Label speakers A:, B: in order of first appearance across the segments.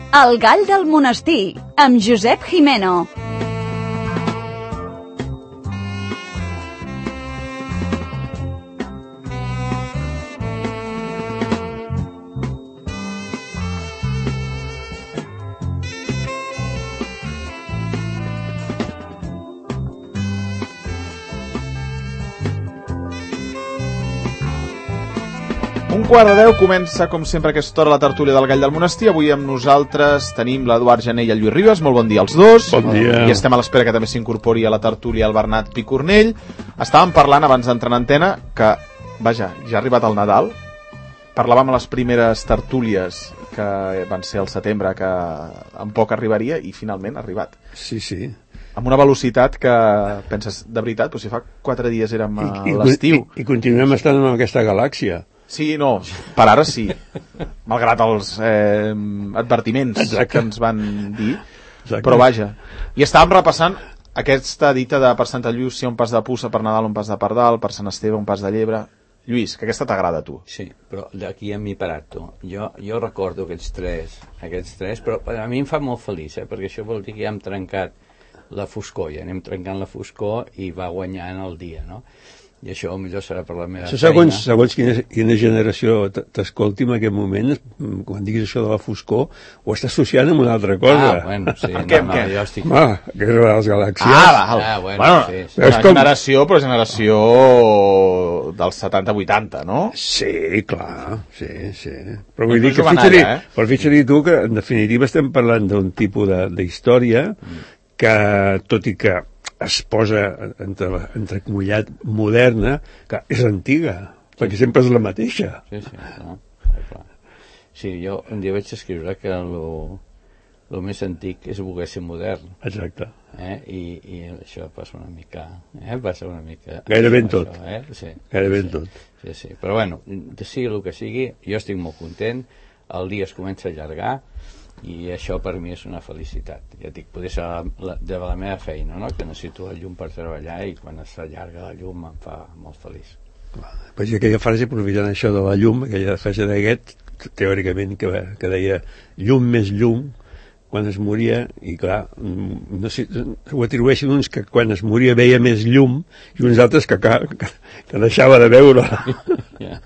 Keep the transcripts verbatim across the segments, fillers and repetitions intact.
A: El gall del monestir, amb Josep Jimeno.
B: Un quart de deu comença, com sempre, aquesta hora la tertúlia del Gall del Monestir. Avui amb nosaltres tenim l'Eduard Jané i el Lluís Ribas. Molt bon dia als dos.
C: Bon dia.
B: I estem a l'espera que també s'incorpori a la tertúlia el Bernat Picornell. Estàvem parlant abans d'entrar en antena que, vaja, ja ha arribat el Nadal. Parlàvem a les primeres tertúlies que van ser al setembre, que en poc arribaria, i finalment ha arribat.
C: Sí, sí.
B: Amb una velocitat que penses, de veritat, però si fa quatre dies érem a
C: I, i,
B: l'estiu.
C: I, I continuem estant en aquesta galàxia.
B: Sí, no, per ara sí, malgrat els eh, advertiments Exacte. que ens van dir, Exacte. Però vaja. I estàvem repassant aquesta dita de per Santa Llúcia un pas de puça, per Nadal un pas de pardal, per Sant Esteve un pas de llebre. Lluís, que aquesta t'agrada a tu.
D: Sí, però d'aquí a mi parat tu. Jo, jo recordo aquests tres, aquests tres, però a mi em fa molt feliç, eh, perquè això vol dir que ja hem trencat la foscor, ja anem trencant la foscor i va guanyant el dia, no? I això millor serà per la meva
C: això,
D: feina.
C: Segons, segons quina, quina generació t'escolti en aquest moment, quan diguis això de la foscor, ho està associant amb una altra cosa.
D: Ah, bueno, sí.
B: no, què,
D: no,
B: què?
D: jo estic...
C: Ah, que és de les galàxies.
B: Ah, val.
D: Ah, bueno,
B: bueno
D: sí, sí.
B: Una
C: com...
B: generació, però generació dels setanta vuitanta, no?
C: Sí, clar, sí, sí. Però vull
B: No
C: dir que
B: jovenalla,
C: fixa-li,
B: eh?
C: però fixa-li tu que, en definitiva, estem parlant d'un tipus de, de història que, tot i que es posa entre, entrecomillat moderna, que és antiga, sí, perquè sempre és la mateixa.
D: Sí, sí, clar, clar. Sí, jo un dia vaig escriure que lo, lo més antic és voler ser modern.
C: Exacte.
D: Eh? I, I això passa una mica... Eh? Passa una mica...
C: Gairebé en tot.
D: Això, eh? Sí,
C: Gairebé
D: sí,
C: en tot.
D: Sí, sí. Però bueno, sigui el que sigui, jo estic molt content, el dia es comença a allargar, i això per mi és una felicitat. Ja dic, poder ser la, de la meva feina, no? Que necessito la llum per treballar i quan s'allarga la llum em fa molt feliç.
C: Pues aquella frase, aprofitant això de la llum, aquella frase d'Aguet, teòricament, que, que deia llum més llum, quan es moria, i clar, no sé, ho atribueixen uns que quan es moria veia més llum i uns altres que, que, que deixava de veure.
D: Yeah.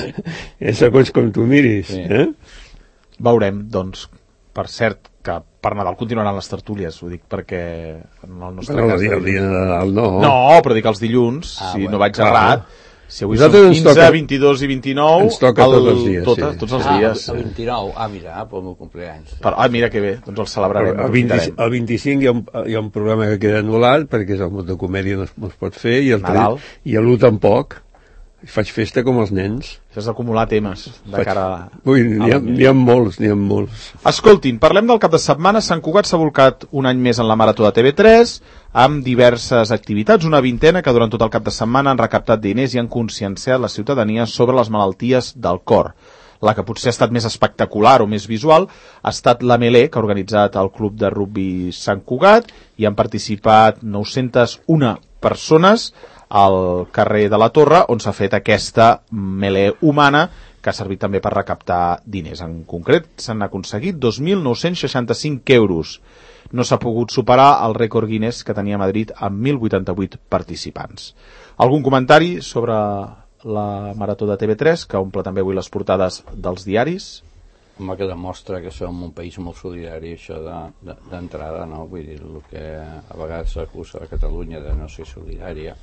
C: És segons com tu miris.
D: Sí.
C: Eh?
B: Veurem, doncs. Per cert, que per Nadal continuaran les tertúlies, ho dic perquè en el nostre
C: Bueno,
B: cas...
C: el dia, el dia de Nadal no.
B: No, però dic els dilluns, ah, si bueno, no vaig errat, si avui
C: Nosaltres
B: són quinze,
C: toca,
B: vint-i-dos i vint-i-nou...
C: Ens toca
B: el,
C: tots els dies,
B: tot,
C: sí.
B: Tots els
D: ah,
B: dies.
D: El vint-i-nou, ah, mira, pel meu compleanys.
B: Per, ah, mira que bé, doncs el celebrarem.
C: El, vint, el vint-i-cinc hi ha, un, hi ha un programa que queda anul·lat perquè és el mot de comèdia, no es, no es pot fer, i el
B: Nadal.
C: I l'u tampoc. Faig festa com els nens.
B: Això és acumular temes de
C: Faig...
B: cara a...
C: Ui, n'hi ha, n'hi ha molts, n'hi ha molts.
B: Escoltin, parlem del cap de setmana. Sant Cugat s'ha volcat un any més en la Marató de T V tres, amb diverses activitats, una vintena que durant tot el cap de setmana han recaptat diners i han conscienciat la ciutadania sobre les malalties del cor. La que potser ha estat més espectacular o més visual ha estat la Melé, que ha organitzat el Club de Rugbi Sant Cugat, i han participat nou-centes una persones al carrer de la Torre, on s'ha fet aquesta melé humana que ha servit també per recaptar diners. En concret, s'han aconseguit dos mil nou-cents seixanta-cinc euros. No s'ha pogut superar el rècord Guinness que tenia Madrid amb mil vuitanta-vuit participants. Algun comentari sobre la Marató de T V tres, que omple també avui les portades dels diaris?
D: Home, que demostra que som un país molt solidari, això d'entrada, no? Vull dir, el que a vegades s'acusa a Catalunya de no ser solidària,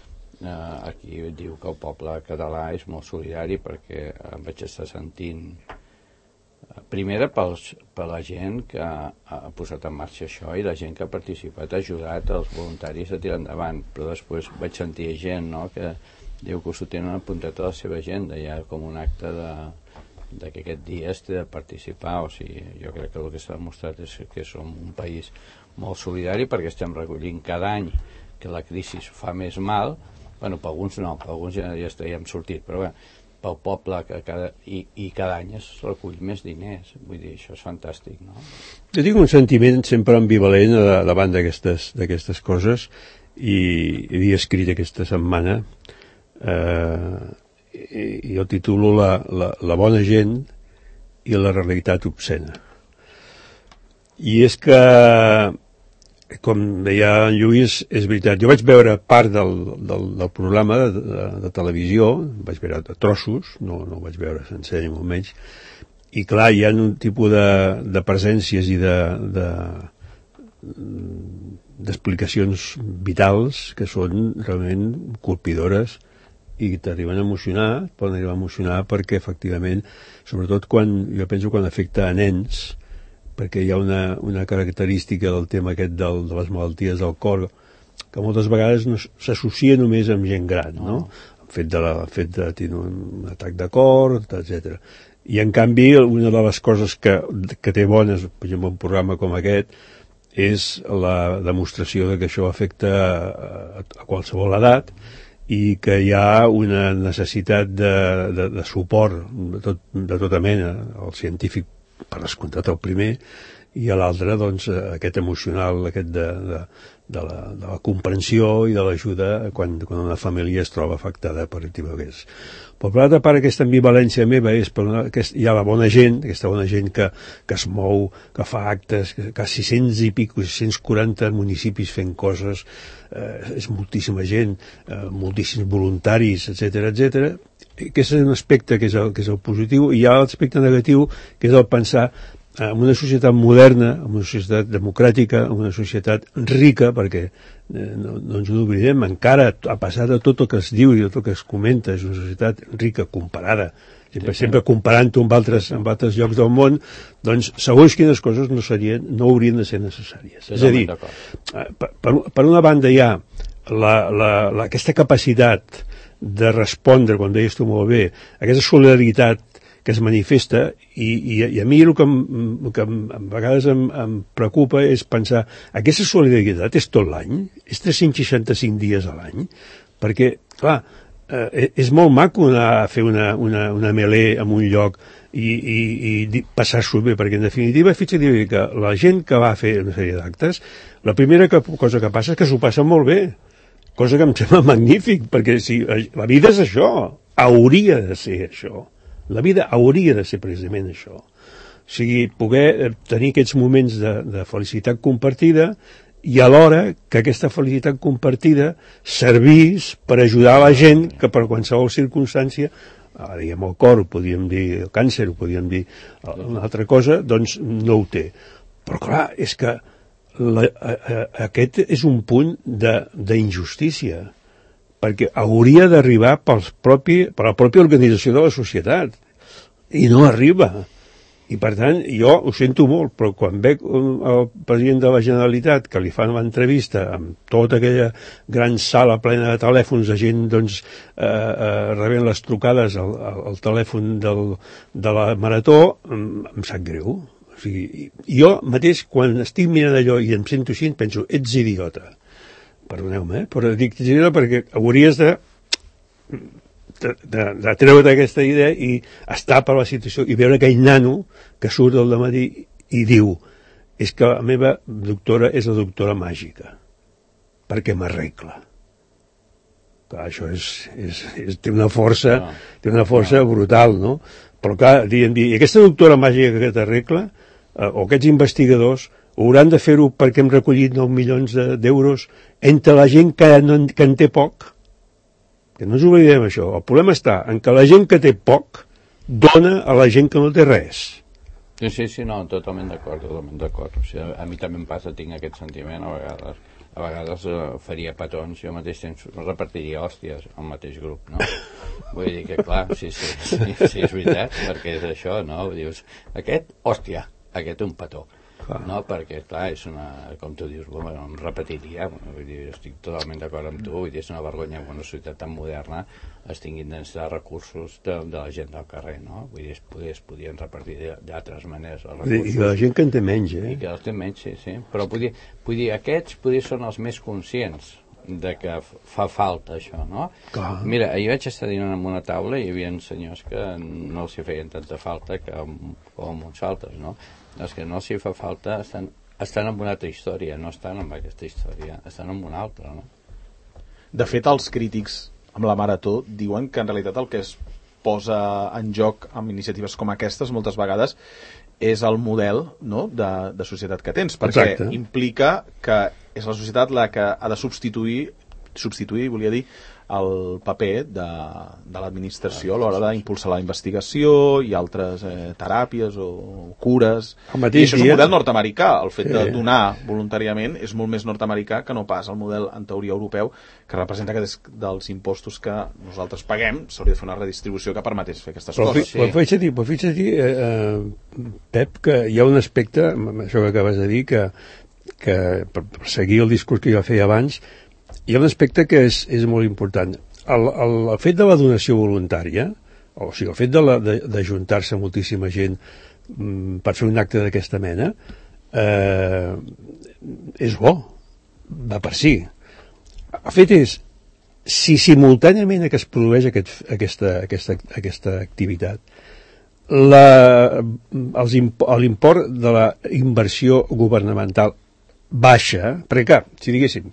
D: Uh, aquí diu que el poble català és molt solidari, perquè em vaig estar sentint uh, primera pels, per la gent que ha, ha posat en marxa això i la gent que ha participat, ha ajudat els voluntaris a tirar endavant, però després vaig sentir gent, no?, que diu que us ho tenen apuntat a la seva agenda ja com un acte de, de que aquest dia es té de participar. O sigui, jo crec que el que s'ha demostrat és que som un país molt solidari, perquè estem recollint cada any que la crisi fa més mal. Bueno, per alguns no, per alguns ja, ja, ja hem sortit, però bé, pel poble que cada, i, i cada any es recull més diners. Vull dir, això és fantàstic, no?
C: Jo tinc un sentiment sempre ambivalent davant d'aquestes d'aquestes coses, i havia escrit aquesta setmana, eh, i, i el titulo la, la, la bona gent i la realitat obscena. I és que, com deia en Lluís, és veritat, jo vaig veure part del, del, del programa de, de, de televisió, vaig veure de trossos, no, no ho vaig veure sencer ni molt menys, i clar, hi ha un tipus de, de presències i de, de d'explicacions vitals que són realment colpidores i t'arriben a emocionar, poden arribar a emocionar perquè efectivament, sobretot quan, jo penso quan afecta a nens, perquè hi ha una, una característica del tema aquest del, de les malalties del cor que moltes vegades no s'associa només amb gent gran, no? El fet de, la, el fet de tenir un atac de cor, etcètera. I en canvi, una de les coses que, que té bones, per exemple, un programa com aquest, és la demostració de que això afecta a, a qualsevol edat i que hi ha una necessitat de, de, de suport de, tot, de tota mena, el científic per descomptat el primer, i a l'altre doncs, aquest emocional, aquest de, de, de, la, de la comprensió i de l'ajuda quan, quan una família es troba afectada per el tipus que és. Per l'altra part, aquesta ambivalència meva és per una, que hi ha la bona gent, aquesta bona gent que, que es mou, que fa actes, que, que sis-cents i pico, sis-cents quaranta municipis fent coses, eh, és moltíssima gent, eh, moltíssims voluntaris, etcètera, etcètera. Aquest és un aspecte que és el, que és el positiu, i hi ha l'aspecte negatiu, que és el pensar en una societat moderna, en una societat democràtica, en una societat rica, perquè eh, no, no ens ho oblidem, encara, a pesar de tot el que es diu i de tot el que es comenta, és una societat rica comparada, sempre, sí, sempre comparant-ho amb altres, amb altres llocs del món, doncs segons quines coses no, serien, no haurien de ser necessàries. Sí, és a dir, per, per una banda hi ha la, la, la, aquesta capacitat de respondre, com deies tu molt bé, aquesta solidaritat que es manifesta, i, i, i a mi el que, el que a vegades em, em preocupa és pensar, aquesta solidaritat és tot l'any? És tres-cents seixanta-cinc dies a l'any? Perquè, clar, eh, és molt maco anar a fer una, una, una melé en un lloc i, i, i passar-s'ho bé, perquè en definitiva, fixa't que la gent que va fer una sèrie d'actes, la primera que, cosa que passa és que s'ho passa molt bé, cosa que em sembla magnífic, perquè si, la vida és això, hauria de ser això. La vida hauria de ser precisament això. O sigui, poder tenir aquests moments de, de felicitat compartida i alhora que aquesta felicitat compartida servís per ajudar a la gent que per qualsevol circumstància, ara diguem el cor, ho podíem dir el càncer, ho podíem dir una altra cosa, doncs no ho té. Però clar, és que la, a, a, aquest és un punt d'injustícia, perquè hauria d'arribar pels propi, per la pròpia organització de la societat, i no arriba. I per tant, jo ho sento molt, però quan veig el president de la Generalitat que li fan l'entrevista amb tota aquella gran sala plena de telèfons, de gent doncs, eh, eh, rebent les trucades al, al telèfon del, de la Marató, em, em sap greu. O sigui, jo mateix, quan estic mirant allò i em sento així, penso, ets idiota. Perdoneu-me, eh? Però dic idiota perquè hauries de, de, de, de treure't aquesta idea i estar per la situació i veure aquell nano que surt al dematí i diu, és que la meva doctora és la doctora màgica, perquè m'arregla. Clar, això és, és, és, té una força, no. té una força no. brutal, no? Però clar, diem, i aquesta doctora màgica que t'arregla, eh, o aquests investigadors, hauran de fer-ho perquè hem recollit nou milions d'euros entre la gent que, no, que en té poc. Que no ens oblidem això. El problema està en que la gent que té poc dona a la gent que no té res.
D: Sí, sí, sí, no, totalment d'acord, totalment d'acord. O sigui, a, a mi també em passa, tinc aquest sentiment a vegades. A vegades eh, faria petons, jo mateix temps repartiria hòsties al mateix grup, no? Vull dir que, clar, sí, sí, sí, sí és veritat, perquè és això, no? Dius, aquest, hòstia, aquest un petó. Ah. No, perquè, clar, és una, com tu dius, bueno, em repetiria, vull dir, estic totalment d'acord amb tu, vull dir, és una vergonya que una societat tan moderna es tinguin de necessitar recursos de, de la gent del carrer, no? Vull dir, es, poder, es podien repartir d'altres maneres els recursos.
C: I la gent que en té menys, eh?
D: I que els té menys, sí, sí. Però vull dir, vull dir aquests vull dir, són els més conscients de que fa falta això, no?
C: Clar.
D: Mira, ahir vaig estar dinant en una taula i hi havia senyors que no els hi feien tanta falta que com uns altres, no? Els que no s'hi fa falta estan, estan en una altra història, no estan en aquesta història, estan en una altra, no?
B: De fet, els crítics amb la Marató diuen que en realitat el que es posa en joc amb iniciatives com aquestes moltes vegades és el model, no?, de, de societat que tens, perquè
C: Exacte.
B: implica que és la societat la que ha de substituir, substituir, volia dir, el paper de, de l'administració a l'hora d'impulsar la investigació i altres eh, teràpies o cures. I això és un model nord-americà. El fet sí. de donar voluntàriament és molt més nord-americà que no pas el model, en teoria, europeu, que representa que des dels impostos que nosaltres paguem s'hauria de fer una redistribució que permetés fer aquestes
C: però,
B: coses.
C: Però fixa't dir, però fixa't dir eh, eh, Pep, que hi ha un aspecte, això que acabes de dir, que, que per seguir el discurs que jo feia abans, hi ha un aspecte que és, és molt important. El, el, el fet de la donació voluntària, o sigui, el fet d'ajuntar-se de, moltíssima gent mm, per fer un acte d'aquesta mena, eh, és bo, va per si. El fet és, si simultàniament que es produeix aquest, aquesta, aquesta, aquesta activitat, l'import de la inversió governamental baixa, perquè clar, si diguéssim,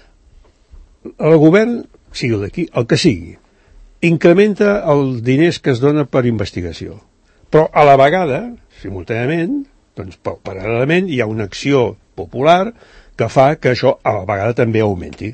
C: el govern, sigui d'aquí, el que sigui, incrementa els diners que es dona per investigació. Però a la vegada, simultàniament, doncs paral·lelament hi ha una acció popular que fa que això a la vegada també augmenti.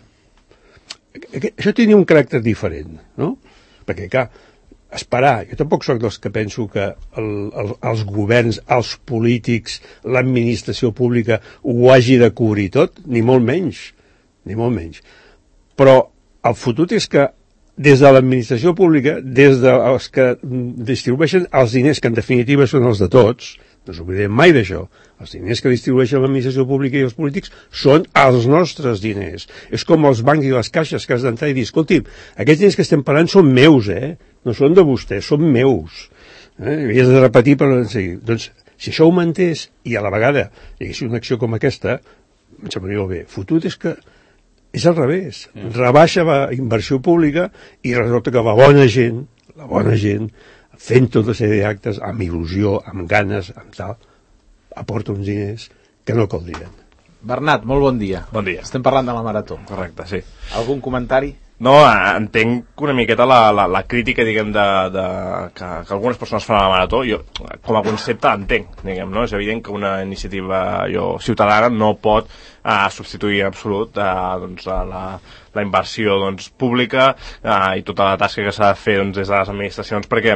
C: Això tenia un caràcter diferent, no? Perquè, clar, esperar, jo tampoc soc dels que penso que el, el, els governs, els polítics, l'administració pública ho hagi de cobrir tot, ni molt menys, ni molt menys. Però el fotut és que des de l'administració pública, des dels que distribueixen els diners, que en definitiva són els de tots, no ens oblidem mai d'això, els diners que distribueixen l'administració pública i els polítics són els nostres diners. És com els bancs i les caixes que has d'entrar i dir, escolti, aquests diners que estem parlant són meus, eh? No són de vostès, són meus. Eh? I has de repetir per seguir. Doncs, si això ho mantés i a la vegada hi hagués una acció com aquesta, em semblaria bé. Fotut és que és al revés, mm. rebaixa la inversió pública i resulta que la bona gent, la bona gent, fent tota sèrie d'actes, amb il·lusió, amb ganes, amb tal, aporta uns diners que no caldrien.
B: Bernat, molt bon dia.
E: Bon dia.
B: Estem parlant de la marató.
E: Correcte, sí.
B: Algun comentari?
E: No, entenc una miqueta la, la, la crítica, diguem, de, de, que, que algunes persones fan a la marató. Jo, com a concepte, entenc, diguem, no? És evident que una iniciativa jo, ciutadana no pot uh, substituir en absolut uh, doncs, la, la inversió doncs, pública uh, i tota la tasca que s'ha de fer doncs, des de les administracions, perquè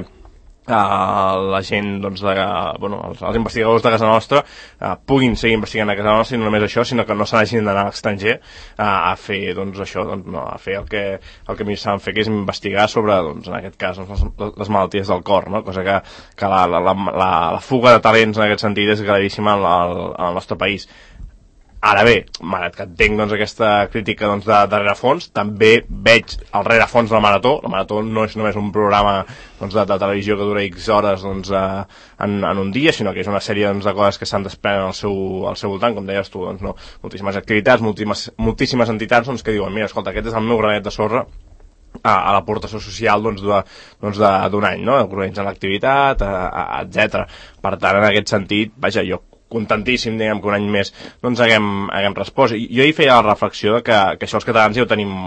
E: Uh, la gent, doncs, de, uh, bueno, els, els investigadors de casa nostra uh, puguin seguir investigant a casa nostra, i no només això, sinó que no se n'hagin d'anar a l'estranger uh, a fer, doncs, això, doncs, no, a fer el que, el que més saben fer, que és investigar sobre, doncs, en aquest cas, doncs, les, les malalties del cor, no? Cosa que, que la, la, la, la, la fuga de talents en aquest sentit és gravíssima al, al, al nostre país. Ara bé, malgrat que entenc doncs, aquesta crítica doncs, de, de rerefons, també veig el rerefons de la Marató. La Marató no és només un programa doncs, de, de televisió que dura X hores doncs, uh, en, en un dia, sinó que és una sèrie doncs, de coses que s'han desprenen al seu, al seu voltant, com deies tu, doncs, no? Moltíssimes activitats, moltíssimes, moltíssimes entitats doncs, que diuen, mira, escolta, aquest és el meu granet de sorra a, a l'aportació social doncs, de, doncs, de, d'un any, no? Organitzant l'activitat, etcètera. Per tant, en aquest sentit, vaja, jo contentíssim, diguem, que un any més doncs haguem, haguem respost. Jo hi feia la reflexió de que, que això els catalans ja ho tenim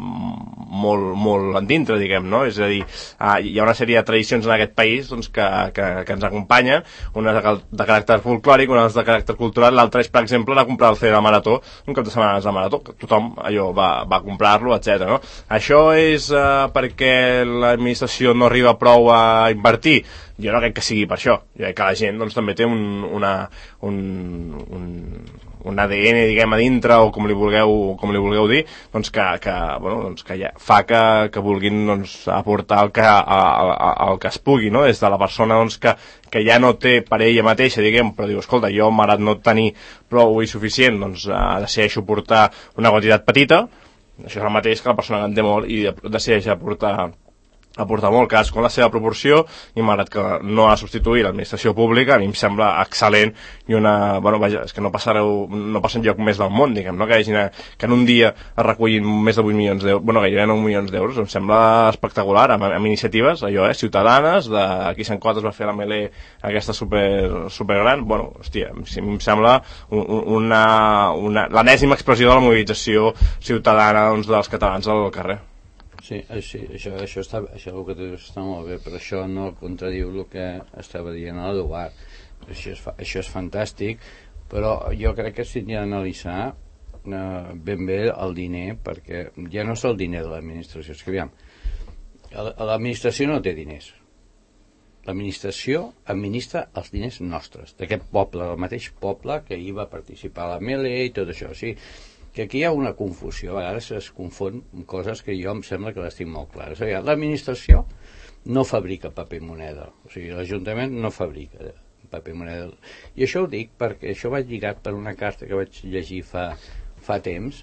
E: molt, molt en dintre, diguem, no? És a dir, uh, hi ha una sèrie de tradicions en aquest país doncs, que, que, que ens acompanyen, una de, de caràcter folclòric, una de caràcter cultural, l'altra és, per exemple, anar a comprar el C de la Marató un cap de setmana de Marató, que tothom allò va, va comprar-lo, etcètera. No? Això és uh, perquè l'administració no arriba prou a invertir? Jo no crec que sigui per això. Jo crec que la gent doncs, també té un, una, un, un, un A D N, diguem, a dintre, o com li vulgueu, com li vulgueu dir, doncs que, que, bueno, doncs que ja fa que, que vulguin doncs, aportar el que, a, a, el que es pugui, no? Des de la persona doncs, que, que ja no té per ella mateixa, diguem, però diu, escolta, jo m'agrada no tenir prou i suficient, doncs decideixo portar una quantitat petita. Això és el mateix que la persona que en té molt i decideix aportar aportar molt, cadascú en la seva proporció, i malgrat que no ha substituït l'administració pública, a mi em sembla excel·lent i una, bueno, vaja, és que no passareu, no passa enlloc més del món, diguem, no? Que, hagin, que en un dia es recullin més de vuit milions d'euros, bueno, gairebé nou milions d'euros, em sembla espectacular, amb, amb iniciatives, allò, eh, ciutadanes, de, aquí a Sant Quat es va fer la Melé aquesta super, super gran, bueno, hòstia, em sembla una, una, l'enèsima expressió de la mobilització ciutadana, doncs, dels catalans al carrer.
D: Sí, sí això, això, està, això el que tu dius està molt bé, però això no contradiu el que estava dient l'Eduard. Això és, això és fantàstic, però jo crec que s'hauria d'analitzar eh, ben bé el diner, perquè ja no és el diner de l'administració, és que aviam, l'administració no té diners. L'administració administra els diners nostres, d'aquest poble, del mateix poble que hi va participar la Mele i tot això. O sigui, que aquí hi ha una confusió, a vegades es confon amb coses que jo em sembla que les tinc molt clares. O sigui, l'administració no fabrica paper i moneda, o sigui, l'Ajuntament no fabrica paper i moneda. I això ho dic perquè això va lligat per una carta que vaig llegir fa, fa temps,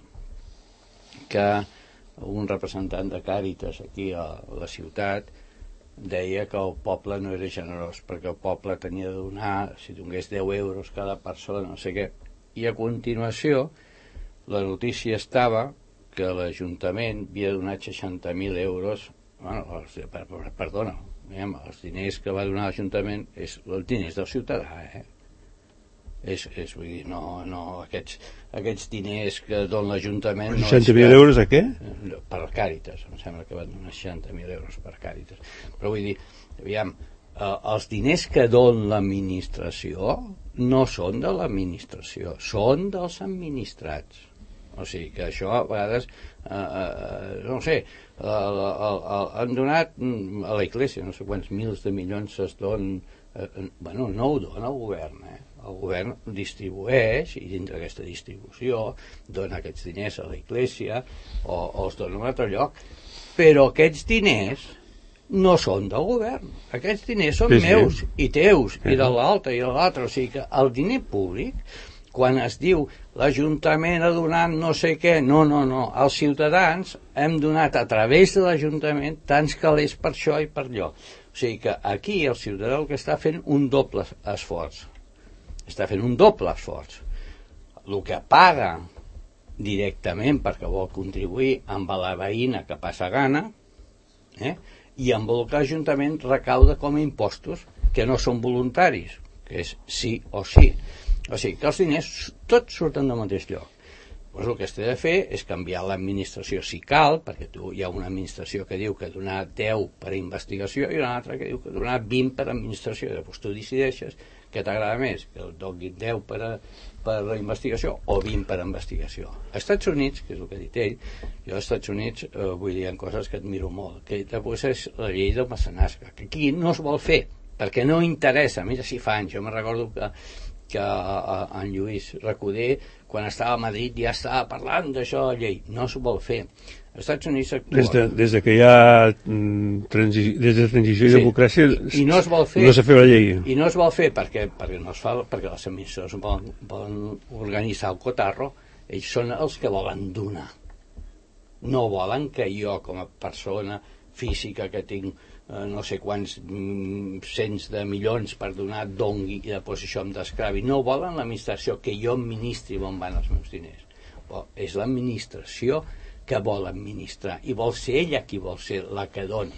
D: que un representant de Càritas aquí a la ciutat deia que el poble no era generós perquè el poble tenia de donar, si donés deu euros cada persona, no sé què. I a continuació la notícia estava que l'Ajuntament havia donat seixanta mil euros, bueno, els, per, per, perdona, els diners que va donar l'Ajuntament és els diners del ciutadà, eh? És, és, vull dir, no, no, aquests, aquests diners que dona l'Ajuntament... No
C: seixanta mil euros a què?
D: Per Càritas, em sembla que van donar seixanta mil euros per Càritas. Però vull dir, aviam, eh, els diners que dona l'administració no són de l'administració, són dels administrats. O sigui que això a vegades, eh, eh, no sé, eh, eh, eh, han donat a la Iglesia, no sé quants mils de milions es donen, eh, bueno, no ho dona el govern, eh? El govern distribueix i dintre d'aquesta distribució dona aquests diners a la Iglesia o, o els dona a un altre lloc, però aquests diners no són del govern, aquests diners són sí, sí. meus i teus sí. i de l'altre i de l'altre, o sigui que el diner públic, quan es diu l'Ajuntament ha donat no sé què, no, no, no, els ciutadans hem donat a través de l'Ajuntament tants calés per això i per allò, o sigui que aquí el ciutadà el que està fent un doble esforç, està fent un doble esforç. El que paga directament perquè vol contribuir amb la veïna que passa gana, eh? i amb el que l'Ajuntament recauda com a impostos que no són voluntaris, que és sí o sí. O sigui que els diners tots surten del mateix lloc. Pues el que es té de fer és canviar l'administració si cal, perquè tu, hi ha una administració que diu que donar deu per a investigació i una altra que diu que donar vint per a administració. Llavors tu decideixes què t'agrada més, que et donin deu per a, per a investigació o vint per a investigació. Als Estats Units, que és el que ha dit ell, jo als Estats Units eh, vull dir en coses que admiro molt, que després és la llei del mecenasca, que aquí no es vol fer, perquè no interessa. Mira si fa anys, jo me recordo que que en Lluís Recoder, quan estava a Madrid, ja estava parlant d'això de la llei. No es vol fer. Als Estats Units actua. Des de,
C: des de que hi ha transi, des de transició i sí, democràcia
D: i, i no es vol fer,
C: no s'ha fet la llei.
D: I no es vol fer perquè, perquè, no es fa, perquè les administracions volen, volen organitzar el cotarro, ells són els que volen donar. No volen que jo, com a persona física que tinc eh, no sé quants mm, cents de milions per donar, dongui i després això em descravi. No volen l'administració que jo administri on van els meus diners. Però és l'administració que vol administrar i vol ser ella qui vol ser la que doni.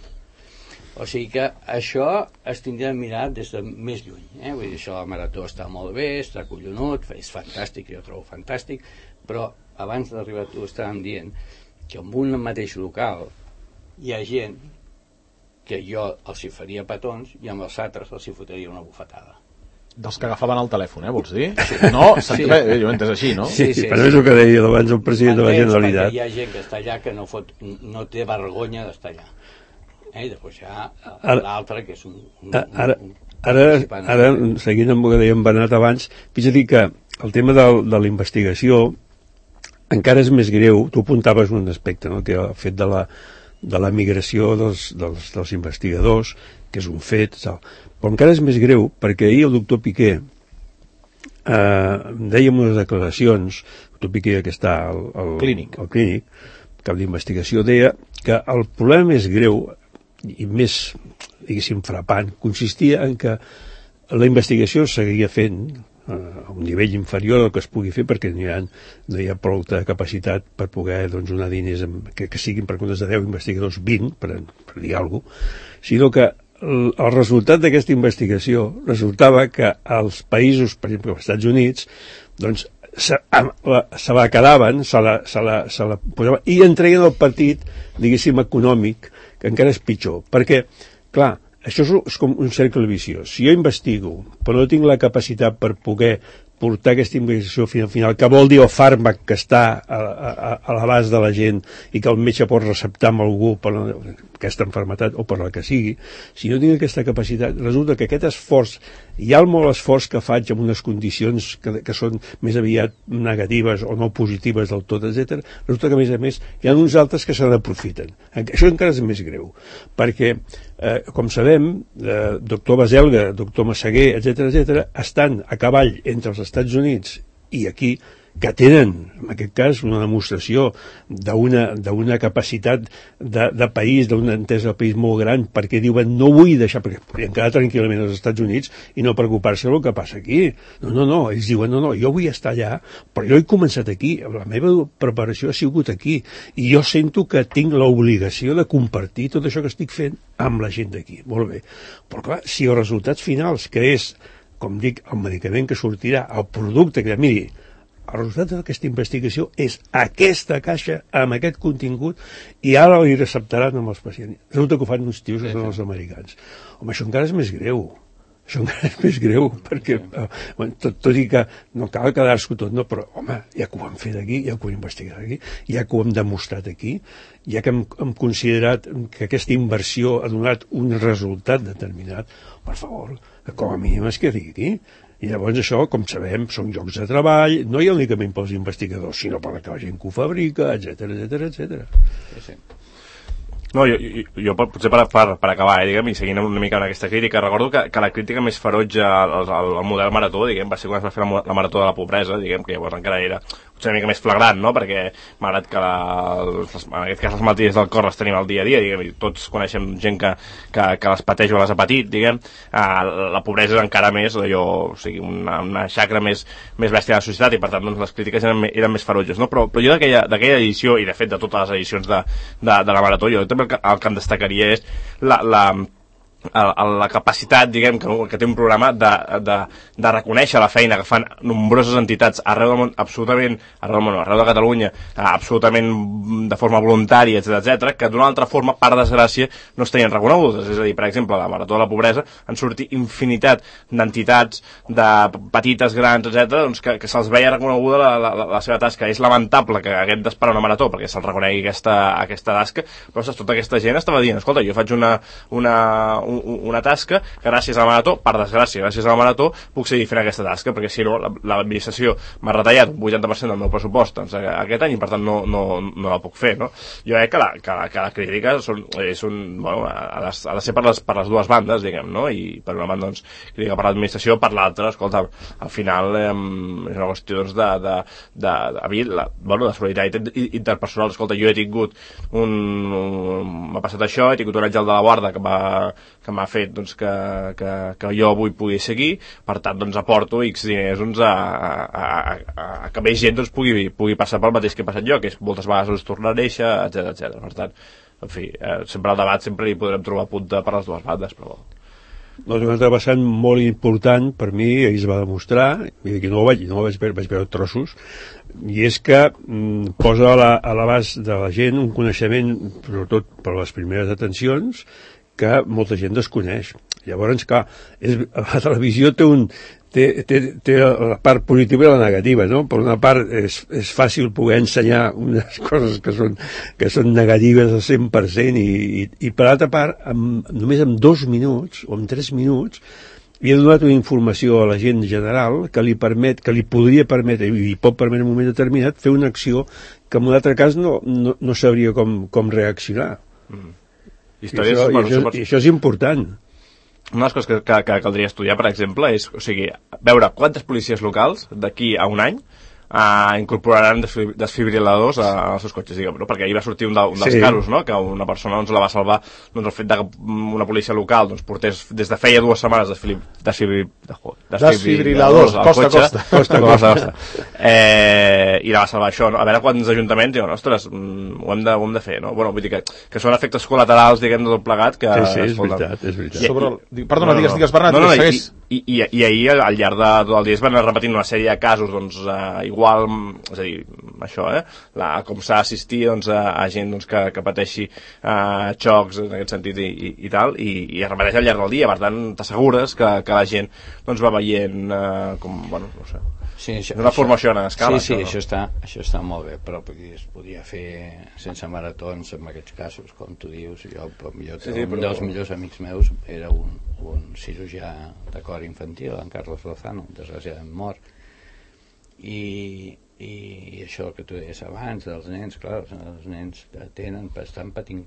D: O sigui que això es tindria de mirar des de més lluny, eh? Vull dir, això la marató està molt bé, està collonut, és fantàstic, jo ho trobo fantàstic, però abans d'arribar tu estàvem dient que en un mateix local hi ha gent que jo els hi faria petons i amb els altres els hi fotria una bufetada.
B: Dels que agafaven el telèfon, eh, vols dir? Sí. No? Sí. Bé, jo ho he entès així, no?
C: Sí, sí, però sí, és el que deia abans el president de la Generalitat.
D: Hi ha gent que està allà que no, fot, no té vergonya d'estar allà. Eh? I després hi ha l'altre que és un... un,
C: ara,
D: un, un
C: ara, ara, seguint amb el que dèiem Bernat abans, fins a dir que el tema de, de la investigació encara és més greu. Tu apuntaves un aspecte, no?, que el fet de la de la migració dels, dels, dels investigadors, que és un fet, tal. Però encara és més greu perquè ahir el doctor Piqué eh, deia en unes declaracions, el doctor Piqué que està al, al,
B: clínic.
C: al clínic, cap d'investigació, deia que el problema més greu i més, diguéssim, frapant consistia en que la investigació seguia fent a un nivell inferior al que es pugui fer perquè no hi ha, no hi ha prou de capacitat per poder doncs, donar diners amb, que, que siguin per comptes de deu investigadors vint, per, per dir alguna cosa, sinó que el, el resultat d'aquesta investigació resultava que als països, per exemple, als Estats Units, doncs se, la, se la quedaven, se la, se la, se la posaven, i entreien el partit, diguéssim, econòmic, que encara és pitjor, perquè, clar, això és, és com un cercle viciós. Si jo investigo, però no tinc la capacitat per poder portar aquesta investigació final, final, que vol dir el fàrmac que està a, a, a l'abast de la gent i que el metge pot receptar amb algú per aquesta malaltia o per la que sigui, si no tinc aquesta capacitat, resulta que aquest esforç, hi ha molt esforç que faig en unes condicions que, que són més aviat negatives o no positives del tot, etcètera. Resulta que, a més a més, hi ha uns altres que se n'aprofiten. Això encara és més greu, perquè, eh, com sabem, eh, doctor Baselga, doctor Massaguer, etcètera, etcètera, estan a cavall entre els Estats Units i aquí, que tenen, en aquest cas, una demostració d'una d'una capacitat de, de país, d'una entesa del país molt gran, perquè diuen, no vull deixar, perquè podien quedar tranquil·lament als Estats Units i no preocupar-se del que passa aquí. No, no, no, ells diuen, no, no, jo vull estar allà, però jo he començat aquí, la meva preparació ha sigut aquí, i jo sento que tinc l'obligació de compartir tot això que estic fent amb la gent d'aquí. Molt bé. Però clar, si els resultats finals, que és, com dic, el medicament que sortirà, el producte que... Miri, el resultat d'aquesta investigació és aquesta caixa amb aquest contingut i ara li receptaran amb els pacients. Resulta que ho fan uns tios que són els americans. Home, això encara és més greu. Això encara és més greu, perquè eh, tot, tot i que no cal quedar-s'ho tot, no, però, home, ja que ho hem fet aquí, ja que ho hem investigat aquí, ja que ho hem demostrat aquí, ja que hem, hem considerat que aquesta inversió ha donat un resultat determinat, per favor, com a mínim es quedi aquí. I llavors això, com sabem, són llocs de treball, no hi ha únicament pels investigadors, sinó per la gent que ho fabrica, etcètera, etcètera, etcètera.
E: Sí, sí. No, jo, jo, jo potser per, per, per acabar, eh, diguem, i seguint una mica en aquesta crítica, recordo que, que la crítica més ferotge al, al, al model marató, diguem, va ser quan es va fer la, la marató de la pobresa, diguem, que llavors encara era potser una mica més flagrant, no?, perquè malgrat que la, les, en aquest cas les malalties del cor les tenim al dia a dia, diguem, i tots coneixem gent que, que, que les pateix o les ha patit, diguem, eh, la pobresa és encara més, allò, o sigui, una, una xacra més, més bèstia de la societat, i per tant, doncs, les crítiques eren, eren més ferotges, no?, però, però jo d'aquella edició, i de fet de totes les edicions de, de, de la marató, jo també el que, el que em destacaria és la, la, la capacitat, diguem, que, que té un programa de, de, de reconèixer la feina que fan nombroses entitats arreu del món, absolutament, arreu del món, arreu de Catalunya, absolutament de forma voluntària, etcètera, etcètera, que d'una altra forma, per desgràcia, no es tenien reconegudes. És a dir, per exemple, a la Marató de la Pobresa han sortit infinitat d'entitats, de petites, grans, etcètera, doncs que, que se'ls veia reconeguda la, la, la seva tasca. És lamentable que haguem d'esperar una marató perquè se'ls reconegui aquesta, aquesta tasca, però saps, tota aquesta gent estava dient, escolta, jo faig una, una, una tasca que gràcies a la marató, per desgràcia, gràcies a la marató, puc seguir fent aquesta tasca, perquè si no, l'administració m'ha retallat un vuitanta per cent del meu pressupost doncs, aquest any i per tant no, no, no la puc fer, no? Jo crec que la, que la, que la crítica són, és un, bueno, ha, de, ha de ser per les, per les dues bandes, diguem, no? I per una banda, doncs, crítica per l'administració, per l'altra, escolta, al final eh, és una qüestió doncs, de, de, de, de, a mi, la, bueno, de solidaritat interpersonal. Escolta, jo he tingut un, un m'ha passat això, he tingut un àngel de la guarda que m'ha que m'ha fet doncs, que, que, que jo avui pugui seguir, per tant doncs, aporto X diners doncs, a, a, a, a que més gent doncs, pugui, pugui passar pel mateix que he passat jo, que és moltes vegades doncs, tornar a néixer, etcètera, etcètera. Per tant, en fi, eh, sempre el debat sempre hi podrem trobar punta per les dues bandes, però...
C: Doncs un altre vessant molt important per mi, ahir es va demostrar, i que no ho vaig, no ho vaig, veure, vaig veure trossos, i és que mm, posa a l'abast de la gent un coneixement, sobretot per les primeres atencions, que molta gent desconeix. Llavors, clar, és, la televisió té, un, té, té, té la part positiva i la negativa, no? Per una part, és, és fàcil poder ensenyar unes coses que són, que són negatives al cent per cent i, i, i per l'altra part, amb, només en dos minuts o en tres minuts, li ha donat una informació a la gent general que li permet, que li podria permetre, i pot permetre en un moment determinat, fer una acció que en un altre cas no, no, no sabria com, com reaccionar. Mm. I això, i, això, i això és important.
E: Una de les coses que, que, que caldria estudiar, per exemple, és, o sigui, veure quantes policies locals d'aquí a un any Uh, incorporaran desfibriladors als seus cotxes, diguem, no? Perquè ahir va sortir un, de, un dels sí. casos, no? Que una persona doncs, la va salvar doncs, el fet de que una policia local doncs, portés des de feia dues setmanes
B: desfibriladors, costa, costa.
E: costa, costa, costa. Eh, i anava a salvar això, no? A veure quants ajuntaments diuen, ostres, mm, ho, hem de, ho hem de fer, no? Bueno, vull dir que, que són efectes col·laterals, diguem, de tot plegat, que...
C: Sí, sí, és
E: escolta,
C: veritat, és veritat.
B: I, Sobre el... Perdona, no, no, digues, digues, Bernat,
E: no, no, no,
B: segueix.
E: I, i, i, i ahir, al llarg de tot el dia, es van anar repetint una sèrie de casos, doncs, uh, igual, és a dir, això, eh? La, com s'ha d'assistir, doncs, a, a gent, doncs, que, que pateixi uh, xocs, en aquest sentit, i, i, i tal, i, i es repeteix al llarg del dia, per tant, t'assegures que, que la gent, doncs, va veient, uh, com, bueno, no sé,
D: sí, això,
E: d'una forma això, en escala.
D: Sí, sí,
E: això,
D: això, està, això està molt bé, però es podia fer sense maratons en aquests casos, com tu dius. Jo, jo sí, sí, un però... dels millors amics meus era un, un cirurgià de cor infantil, en Carlos Lozano, desgraciadament mort. I, i això que tu deies abans, dels nens, clar, els nens tenen, estan patint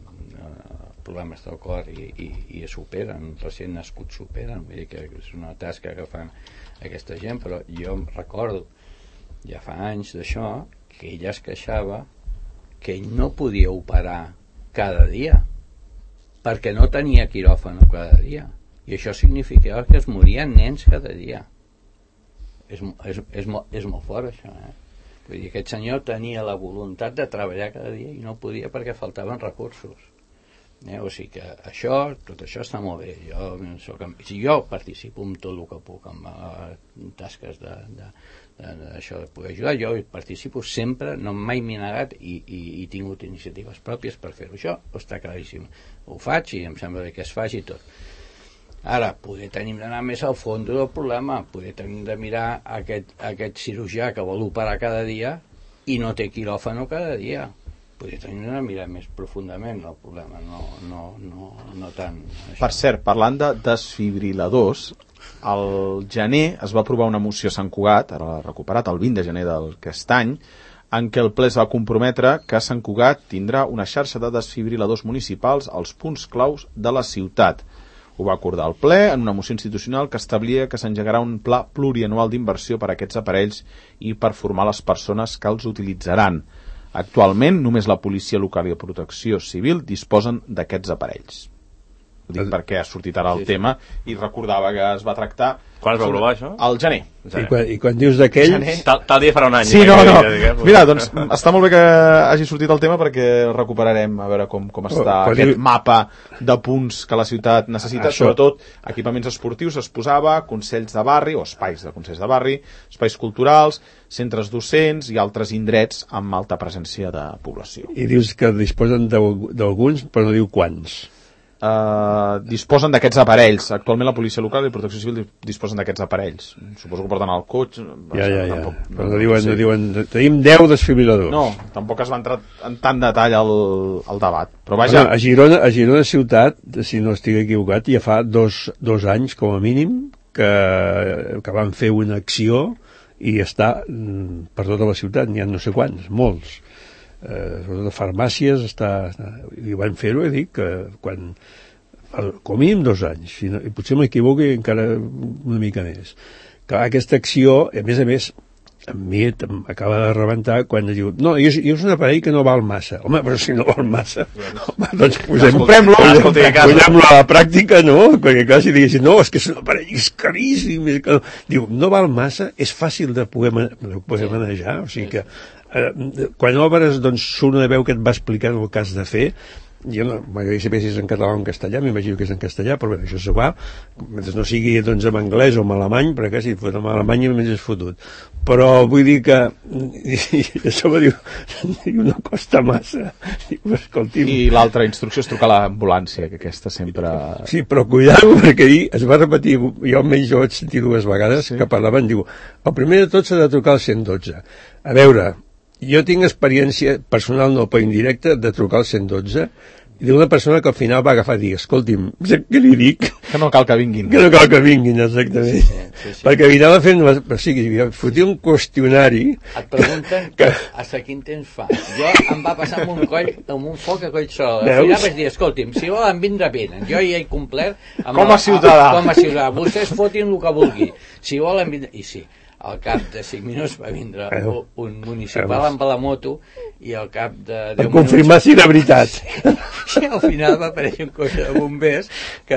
D: uh, problemes del cor i, i, i s'operen, recient nascuts s'operen, vull dir que és una tasca que fan aquesta gent, però jo em recordo ja fa anys d'això que ella es queixava que ell no podia operar cada dia perquè no tenia quiròfan cada dia, i això significava que es morien nens cada dia. És, és, és, molt, és molt fort això, eh? Vull dir, aquest senyor tenia la voluntat de treballar cada dia i no podia perquè faltaven recursos, eh? O sigui que això, tot això està molt bé. Jo, soc, si jo participo en tot el que puc amb uh, tasques de, de, de, de, això de poder ajudar, jo participo sempre, no mai m'he negat i, i, i he tingut iniciatives pròpies per fer-ho. Això està claríssim, ho faig i em sembla bé que es faci tot. Ara, poder tenim d'anar més al fons del problema, poder tenim de mirar aquest, aquest cirurgià que vol operar cada dia i no té quiròfano cada dia. Poder tenim d'anar a mirar més profundament el problema, no, no, no, no tant. Això.
B: Per cert, parlant de desfibriladors, al gener es va aprovar una moció a Sant Cugat, ara l'ha recuperat, el vint de gener d'aquest any, en què el ple es va comprometre que Sant Cugat tindrà una xarxa de desfibriladors municipals als punts claus de la ciutat. Ho va acordar el ple en una moció institucional que establia que s'engegarà un pla plurianual d'inversió per a aquests aparells i per formar les persones que els utilitzaran. Actualment, només la policia local i la protecció civil disposen d'aquests aparells. Ho dic perquè ha sortit ara el sí, sí. tema i recordava que es va tractar...
E: Quan es va aprovar això?
B: Al gener.
C: I quan, i quan dius d'aquells...
E: Tal, tal dia farà un any.
B: Sí, no, no. Mira, doncs està molt bé que hagi sortit el tema perquè el recuperarem a veure com, com està oh, aquest diu... mapa de punts que la ciutat necessita. Això. Sobretot equipaments esportius es posava, consells de barri o espais de consells de barri, espais culturals, centres docents i altres indrets amb alta presència de població.
C: I dius que disposen d'alguns, però no diu quants.
B: Uh, disposen d'aquests aparells. Actualment la policia local i la protecció civil disposen d'aquests aparells. Suposo que porten al cotxe.
C: Ja, ja, ja. Tampoc, però no diuen, no diuen, tenim deu desfibriladors.
B: No, tampoc es va entrar en tant detall al, al debat. Però vaja...
C: Bueno, a Girona, a Girona ciutat, si no estic equivocat, ja fa dos, dos anys com a mínim que, que van fer una acció i està per tota la ciutat, n'hi ha no sé quants, molts. Eh, sobretot de farmàcies està, està, i van fer-ho, he dit que quan com a mínim dos anys si no, i potser m'equivoco encara una mica més, que aquesta acció a més a més a mi m'acaba de rebentar quan diu no, jo, jo és un aparell que no val massa. Home, però si no val massa home, doncs posem-lo posem-lo a la pràctica, no? Perquè clar, si diguessin, no, és que és un aparell és caríssim, és que... diu, no val massa, és fàcil de poder, de poder manejar, o sigui que eh, quan obres, doncs surt una veu que et va explicant el que has de fer. Jo no m'agradaria saber si és en català o en castellà, m'imagino que és en castellà, però bé, això és igual, mentre no sigui doncs en anglès o en alemany, perquè si fos en alemany només és fotut. Però vull dir que i, i això va dir, diu, no costa massa. Diu, escolti'm.
B: I l'altra instrucció és trucar a l'ambulància, que aquesta sempre...
C: Sí, però cuidado, perquè ahir es va repetir, jo almenys jo vaig sentir dues vegades sí. que parlaven, diu, el primer de tot s'ha de trucar al cent dotze. A veure, jo tinc experiència personal, no, però indirecta, de trucar al cent dotze i d'una persona que al final va agafar i dir, escolti'm, què li dic?
B: Que no cal que vinguin.
C: Que no cal que vinguin, exactament. Sí, sí, sí. Perquè evitava fer... O sigui, fotia un qüestionari...
D: Et pregunten que... hasta quin temps fa. Jo em va passar amb un coll, amb un foc a coll sol. Al final vaig dir, escolti'm, si volen vindre, venen. Jo ja he complert...
B: Com a ciutadà.
D: Com a ciutadà. Vostès fotin el que vulgui. Si volen vindre... I sí. Al cap de cinc minuts va vindre un, un municipal amb la moto i al cap de deu minuts...
C: confirmar si era veritat.
D: I al final va aparèixer un cotxe de bombers que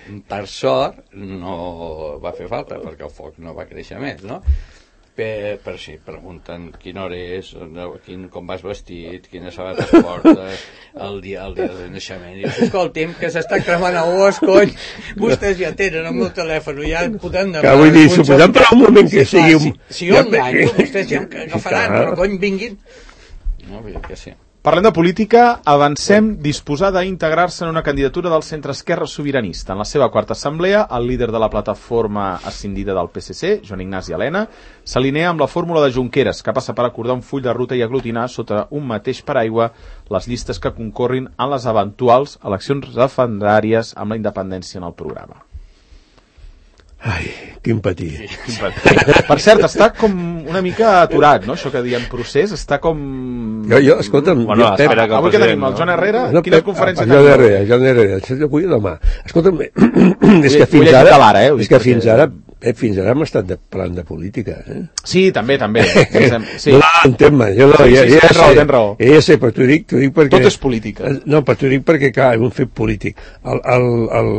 D: per sort no va fer falta perquè el foc no va créixer més, no? Per, per si pregunten quina hora és, quin, com vas vestit, quines sabates portes, el dia, el dia del naixement. I dius, escolti'm, que s'està cremant el bosc, cony, vostès ja tenen el meu telèfon, ja podem demanar...
C: Que vull dir, suposant per un moment que
D: sí,
C: sigui...
D: Si, si, si jo enganyo, vostès ja em agafaran, però cony, vinguin. No, vull dir que sí.
B: Parlem de política, avancem disposar d'integrar-se en una candidatura del Centre Esquerra Sobiranista. En la seva quarta assemblea, el líder de la plataforma ascendida del P S C, Joan Ignasi Elena, s'alinea amb la fórmula de Junqueras, que passa per acordar un full de ruta i aglutinar sota un mateix paraigua les llistes que concorrin en les eventuals eleccions referendàries amb la independència en el programa.
C: Ai, quin patí.
B: Per cert, està com una mica aturat, no? Això que diem procés, està com...
C: Jo, jo, escolta'm...
E: Bueno,
C: jo,
E: espera que el
B: avui que tenim
E: president...
B: el Joan Herrera,
C: no,
B: quines
C: Pep,
B: conferències
C: Joan
B: tenim?
C: Herrera, Joan Herrera, això avui o demà. Escolta'm, és que
B: Vull
C: fins
B: llegir
C: ara...
B: de l'ara, eh?
C: És que fins ara, Pep, fins ara hem estat de, parlant de política, eh?
B: Sí, també, també. Sí.
C: No, entén-me, jo no...
B: Sí,
C: ja,
B: sí, sí,
C: ja
B: tens raó,
C: sé,
B: tens raó.
C: Ja sé, però t'ho dic, t'ho dic perquè...
B: Tot és política.
C: No, però t'ho dic perquè, clar, hem fet polític. El... el, el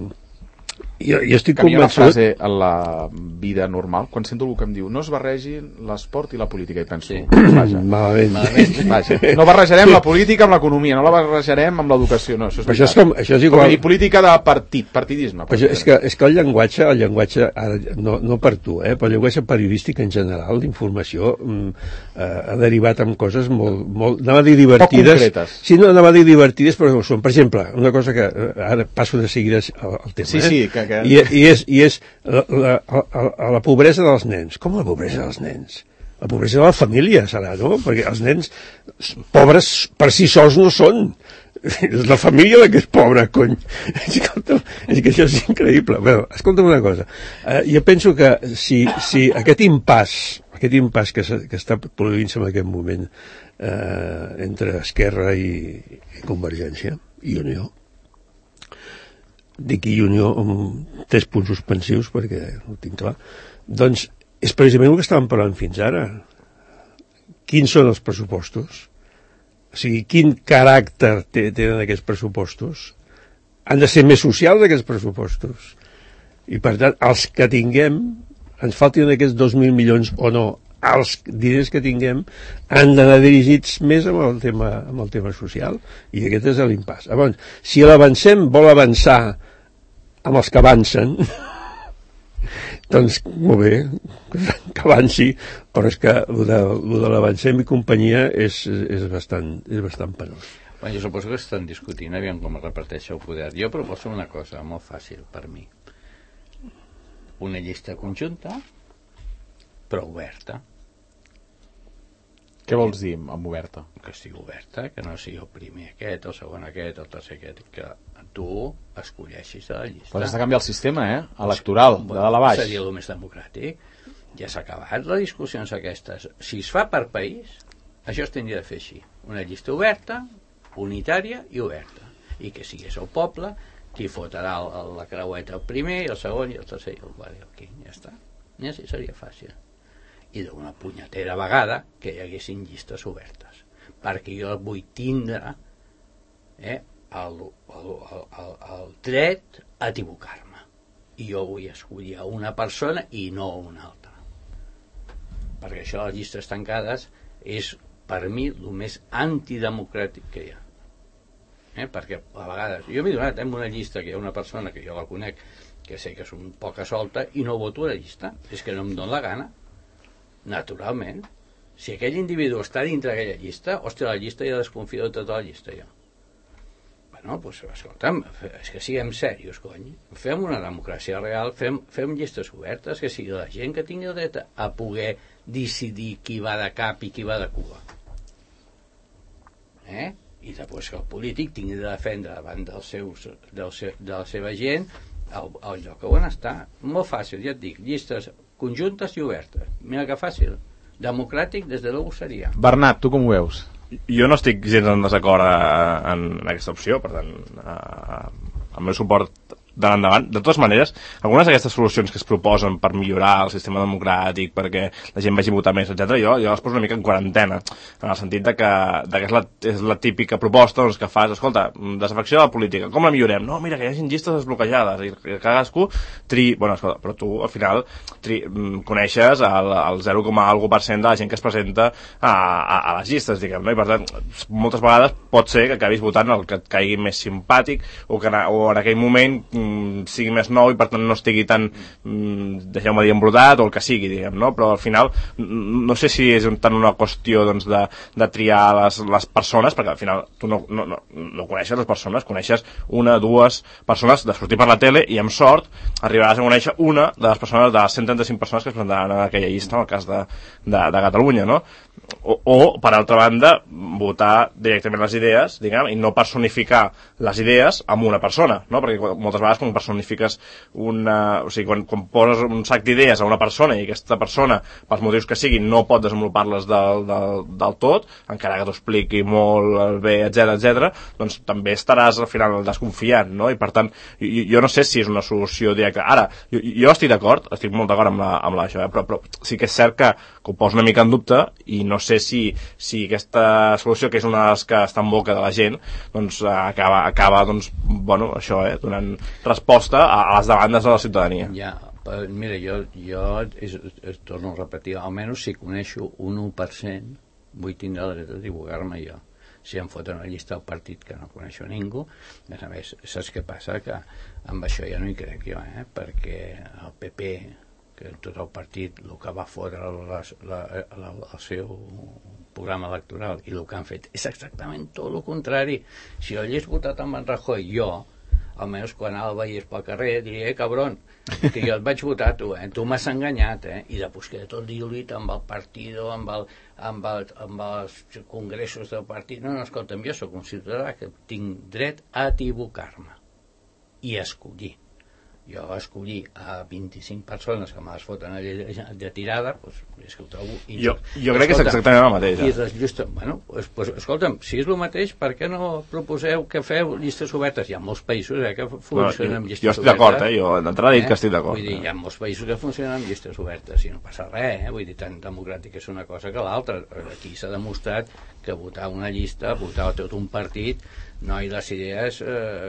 C: Jo, jo estic
B: Canvia la
C: convençut...
B: frase en la vida normal, quan sento algú que em diu no es barregi l'esport i la política, i penso,
D: Sí.
B: vaja,
C: Malament.
D: Malament.
B: vaja, no barrejarem la política amb l'economia, no la barrejarem amb l'educació, no, això és
C: Però això és,
B: veritat.
C: com, això és
B: Com
C: igual...
B: a dir, política de partit, partidisme.
C: Però això, és, que, és que el llenguatge, el llenguatge ara, no, no per tu, eh, però el llenguatge periodístic en general, d'informació, mm, eh, ha derivat en coses molt, molt, anava a dir divertides.
B: Poc concretes.
C: Sí, no, anava a dir divertides, però no ho són. Per exemple, una cosa que eh, ara passo de seguida al, al tema.
B: Sí,
C: eh?
B: sí, que- que-
C: I, i és, i és la, la, la, la pobresa dels nens. Com la pobresa dels nens? La pobresa de la família serà, no? Perquè els nens pobres per si sols no són. És la família la que és pobra, cony. Escolta, és que això és increïble. Bé, escolta'm una cosa. Eh, jo penso que si, si aquest impàs, aquest impàs que, que està produint-se en aquest moment eh, entre Esquerra i, i Convergència i Unió, dic i Unió amb tres punts suspensius perquè no ho tinc clar, doncs és precisament el que estàvem parlant fins ara. Quins són els pressupostos? O sigui, quin caràcter té, tenen aquests pressupostos? Han de ser més socials aquests pressupostos. I per tant, els que tinguem, ens faltin aquests dos mil milions o no, els diners que tinguem han d'anar dirigits més amb el tema, amb el tema social, i aquest és l'impàs. Llavors, si l'avancem vol avançar amb els que avancen, doncs molt bé, que avanci, però és que el de, el de l'avancem i companyia és, és, bastant, és bastant penós.
D: Bueno, jo suposo que estan discutint aviam com es reparteix el poder. Jo proposo una cosa molt fàcil per mi. Una llista conjunta, però oberta.
B: Què vols dir amb oberta?
D: Que sigui oberta, que no sigui el primer aquest, el segon aquest, el tercer aquest, que tu escolleixis de la llista.
B: Però has de canviar el sistema, eh? Electoral, de dalt a baix.
D: Seria el més democràtic. Ja s'ha acabat les discussions aquestes. Si es fa per país, això es tindria de fer així. Una llista oberta, unitària i oberta. I que sigués el poble qui fotrà el, el, la creueta el primer, el segon i el tercer i el quart i el quint. Ja està. I així seria fàcil. I d'una punyetera vegada que hi haguessin llistes obertes. Perquè jo vull tindre eh, el, el, el, el dret a equivocar-me. I jo vull escollir una persona i no una altra. Perquè això, les llistes tancades, és per mi el més antidemocràtic que hi ha. Eh? Perquè a vegades jo m'he donat amb una llista que hi ha una persona que jo la conec que sé que és un poca solta i no voto a la llista, és que no em dóna la gana. Naturalment, si aquell individu està dintre d'aquella llista, hòstia, la llista ja desconfio de tota la llista ja. Bueno, doncs escolta'm, és que siguem serios, cony, fem una democràcia real, fem, fem llistes obertes, que sigui la gent que tingui el dret a poder decidir qui va de cap i qui va de cua. Eh? I després que el polític tingui de defendre davant dels seus, del seu, de la seva gent el, el lloc on està. Molt fàcil, ja et dic, llistes conjuntes i obertes. Mira que fàcil. Democràtic, des de l'u seria.
B: Bernat, tu com ho veus?
E: Jo no estic gens en desacord a, en, en aquesta opció, per tant, a, el meu suport d'anar endavant. De totes maneres, algunes d'aquestes solucions que es proposen per millorar el sistema democràtic, perquè la gent vagi a votar més, etcètera, jo, jo les poso una mica en quarantena, en el sentit de que, de que és, la, és la típica proposta doncs, que fas, escolta, desafecció de la política, com la millorem? No, mira, que hi hagi llistes desbloquejades, i que cadascú tri... Bueno, escolta, però tu, al final, tri... coneixes el, el zero coma u per cent de la gent que es presenta a, a, a les llistes, diguem, no? I per tant, moltes vegades pot ser que acabis votant el que et caigui més simpàtic, o que o en aquell moment mm, sigui més nou i per tant no estigui tan mm, deixeu-me dir embrutat o el que sigui, diguem, no? Però al final no sé si és tant una qüestió doncs, de, de triar les, les persones, perquè al final tu no, no, no, no coneixes les persones, coneixes una, dues persones de sortir per la tele i amb sort arribaràs a conèixer una de les persones de les cent trenta-cinc persones que es presentaran en aquella llista en el cas de, de, de Catalunya, no? O, o, per altra banda, votar directament les idees, diguem, i no personificar les idees amb una persona, no? Perquè moltes vegades quan personifiques una... O sigui, quan, quan poses un sac d'idees a una persona i aquesta persona, pels motius que siguin, no pot desenvolupar-les del, del, del tot, encara que t'ho expliqui molt bé, etcètera, etcètera, doncs també estaràs al final desconfiant, no? I per tant, jo, jo no sé si és una solució directa. Ara, jo, jo estic d'acord, estic molt d'acord amb, la, amb la, això, eh? però, però sí que és cert que, que ho poso una mica en dubte i no sé si, si aquesta solució, que és una de les que està en boca de la gent, doncs acaba, acaba doncs, bueno, això, eh, donant resposta a, a les demandes de la ciutadania.
D: Ja, però, mira, jo, jo és, és, torno a repetir, almenys si coneixo un u per cent, vull tindre el dret a divulgar-me jo. Si em foten una llista del partit que no coneixo ningú, a més a més, saps què passa? Que amb això ja no hi crec jo, eh? Perquè el P P, que tot el partit, el que va fotre la, la, la, el seu programa electoral i el que han fet és exactament tot el contrari. Si jo hagués votat amb en Rajoy, jo, almenys quan el veiés pel carrer, diria, eh, cabron, que jo et vaig votar tu, eh? Tu m'has enganyat, eh? I després queda tot diluït amb el partido, amb, el, amb, el, amb els congressos del partit. No, no, escolta'm, jo sóc un ciutadà que tinc dret a equivocar-me i a escollir. Jo escollir a vint-i-cinc persones que me les foten de tirada, doncs, és que ho trobo... I,
E: jo, jo crec escolta, que és exactament el mateix.
D: I és just, bueno, pues, pues, escolta'm, si és el mateix, per què no proposeu que feu llistes obertes? Hi ha molts països eh, que funcionen amb llistes obertes.
E: Jo estic d'acord, eh? Jo d'entrada he dit que estic d'acord.
D: Vull dir, hi ha molts països que funcionen amb llistes obertes i no passa res, eh? Vull dir, tan democràtic és una cosa que l'altra. Aquí s'ha demostrat que votar una llista, votar tot un partit, no, i les idees...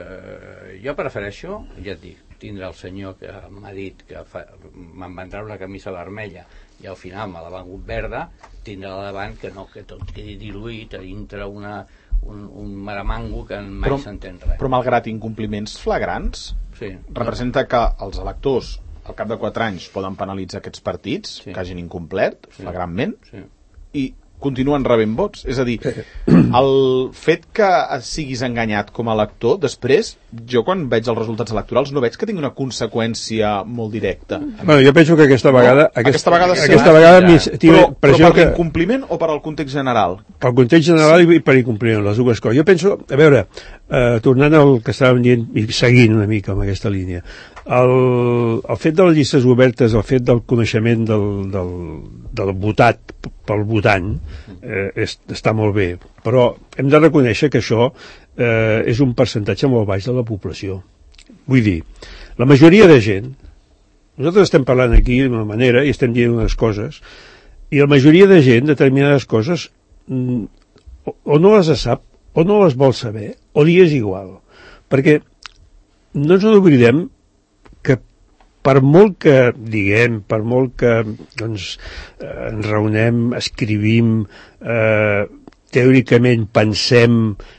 D: Eh, jo prefereixo, ja et dic, tindre el senyor que m'ha dit que me'n van treure una camisa vermella i al final me la van hagut verda, tindre-la davant que no, que tot quedi diluït a dintre una, un, un maramango que mai s'entén res.
B: Però malgrat incompliments flagrants,
D: sí,
B: representa que els electors al cap de quatre anys poden penalitzar aquests partits sí. que hagin incomplert sí. flagrantment sí. i continuen rebent vots. És a dir, el fet que siguis enganyat com a elector, després, jo quan veig els resultats electorals no veig que tingui una conseqüència molt directa.
C: Bueno, jo penso que aquesta vegada...
B: No, aquesta vegada sí.
C: Aquesta vegada
B: ja. Però, però per
C: que...
B: l'incompliment o per al context general?
C: Pel context general sí. i per l'incompliment, les dues coses. Jo penso, a veure, eh, tornant al que estàvem dient i seguint una mica amb aquesta línia, el, el fet de les llistes obertes, el fet del coneixement del, del, del votat pel votant eh, és, està molt bé, però hem de reconèixer que això eh, és un percentatge molt baix de la població. Vull dir, la majoria de gent, nosaltres estem parlant aquí d'una manera i estem dient unes coses, i la majoria de gent, determinades coses, mm, o, o no les sap, o no les vol saber, o li és igual. Perquè no ens oblidem que per molt que diguem, per molt que doncs, eh, ens reunem, escrivim, eh, teòricament pensem,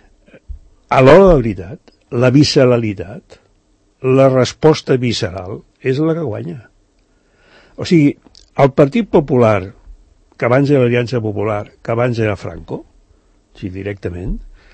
C: a l'hora de la veritat, la visceralitat, la resposta visceral és la que guanya. O sigui, el Partit Popular, que abans era l'Aliança Popular, que abans era Franco, sí, directament,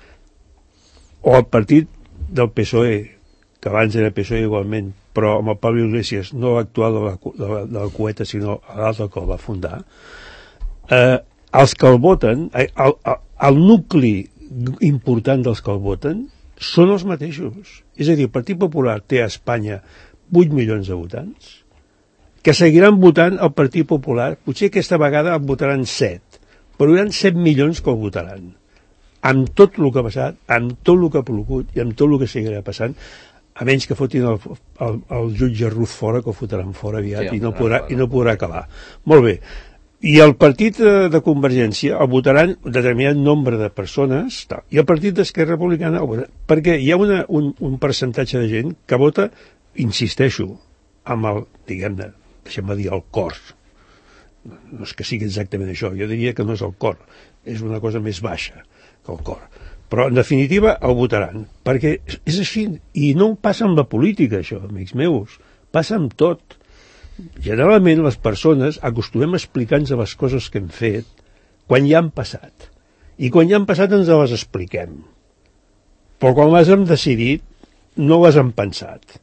C: o el partit del P S O E, que abans era P S O E igualment, però amb el Pablo Iglesias, no l'actual de la, de la, de la Cueta, sinó l'altre que el va fundar, eh, els que el voten, el, el, el nucli important dels que el voten, són els mateixos. És a dir, el Partit Popular té a Espanya vuit milions de votants, que seguiran votant el Partit Popular, potser aquesta vegada en votaran set, però hi ha set milions que el votaran. Amb tot el que ha passat, amb tot el que ha plogut i amb tot el que seguirà passant, a menys que fotin el, el, el jutge Ruz fora, que ho fotran fora aviat,
D: Sí,
C: i, no
D: el
C: podrà,
D: fora.
C: i no podrà acabar. Molt bé. I el partit de, de Convergència el votaran un determinat nombre de persones, tal, i el partit d'Esquerra Republicana el votarà, perquè hi ha una, un, un percentatge de gent que vota, insisteixo, amb el, diguem-ne, deixem-me dir, el cor. No és que sigui exactament això, jo diria que no és el cor, és una cosa més baixa que el cor. Però, en definitiva, el votaran, perquè és així, i no passa amb la política, això, amics meus, passa amb tot. Generalment, les persones acostumem a explicar-nos les coses que hem fet quan ja han passat. I quan ja han passat ens les expliquem. Però quan les hem decidit, no les hem pensat.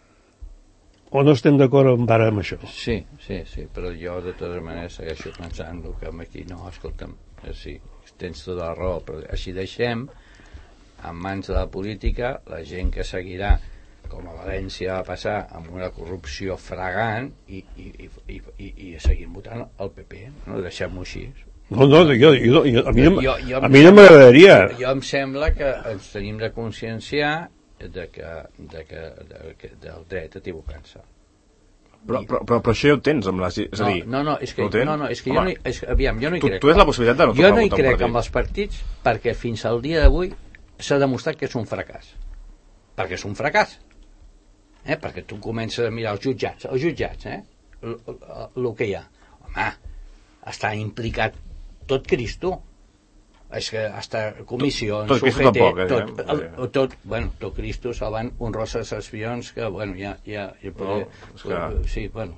C: O no estem d'acord amb ara amb això?
D: Sí, sí, sí, però jo de totes maneres segueixo pensant que aquí no, escolta'm, sí, tens tota la raó, però així deixem en mans de la política la gent que seguirà, com a València va passar, amb una corrupció fragant i, i, i, i, i seguim votant el P P, no? Deixem-ho així.
C: No, no, jo, jo, jo, a mi no,
D: jo, jo
C: a mi no m'agradaria.
D: Jo, jo em sembla que ens tenim de conscienciar de que, de que, de que del dret a equivocar-se.
E: Però, però, però, però això ja ho tens amb les... És a dir,
D: no, no, és que,
E: no,
D: no, no, és que jo no, hi, és, aviam, jo no hi
E: tu,
D: crec.
E: tu tens la possibilitat de no
D: jo
E: tornar
D: no
E: a
D: hi
E: votar un
D: crec
E: partit.
D: amb els partits perquè fins al dia d'avui s'ha demostrat que és un fracàs. Perquè és un fracàs. Eh? Perquè tu comences a mirar els jutjats, els jutjats, eh? El que hi ha. Home, està implicat tot Cristo. És que hasta comissions,
E: tot, tot Cristo tampoc, eh?
D: tot, el, tot, bueno, tot Cristo salvant honroses excepcions que, bueno, ja, ja, ja podria,
E: no, que...
D: sí, bueno,